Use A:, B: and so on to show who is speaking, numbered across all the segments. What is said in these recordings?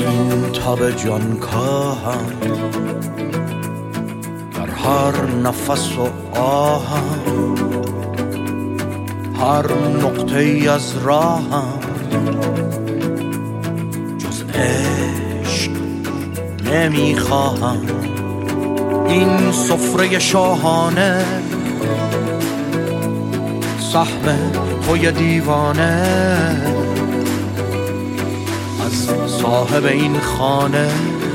A: این تب جان کاهم در هر نفس و آهم، هر نقطه ای از راهم جز عشق نمیخواهم. این سفره شاهانه سهم توی دیوانه، از صاحب این خانه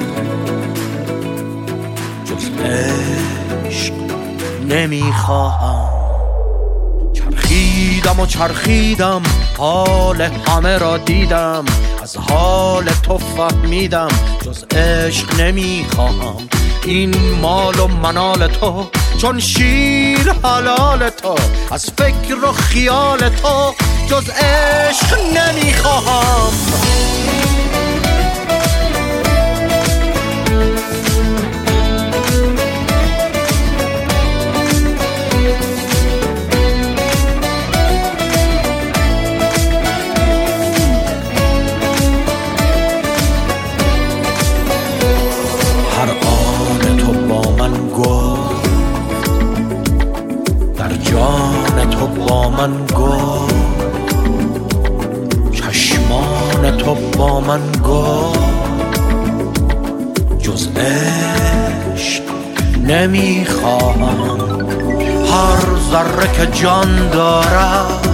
A: جز عشق نمیخواهم. چرخیدم و چرخیدم، حال همه را دیدم، از حال تو فهمیدم جز عشق نمیخواهم. این مال و منال تو چون شیر حلال تو، از فکر و خیال تو جز عشق نمیخواهم. هر آن تو با من گفت، در جان تو با من گفت، چشمان تو با من گفت جز عشق نمیخواهم. هر ذره که جان دارد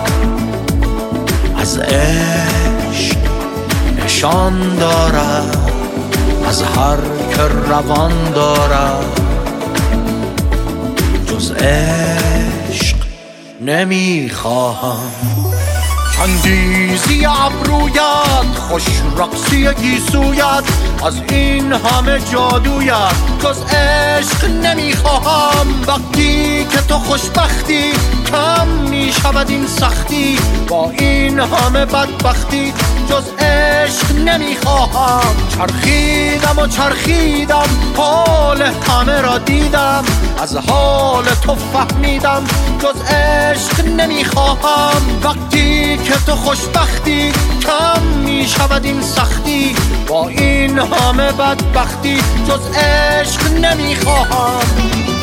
A: از عشق نشان دارد، از هر که روان دارد جز عشق نمیخواهم. چندیزی ابرویت، خوش رقصی گیسویت، از این همه جادویت جز عشق نمیخواهم. وقتی که تو خوشبختی کم میشود این سختی، با این همه بدبختی جز عشق نمیخواهم. چرخیدم و چرخیدم، حال همه را دیدم، از حال تو فهمیدم جز عشق نمیخواهم. وقتی که تو خوشبختی کم میشود این سختی، با این همه بدبختی جز عشق نمیخواهم.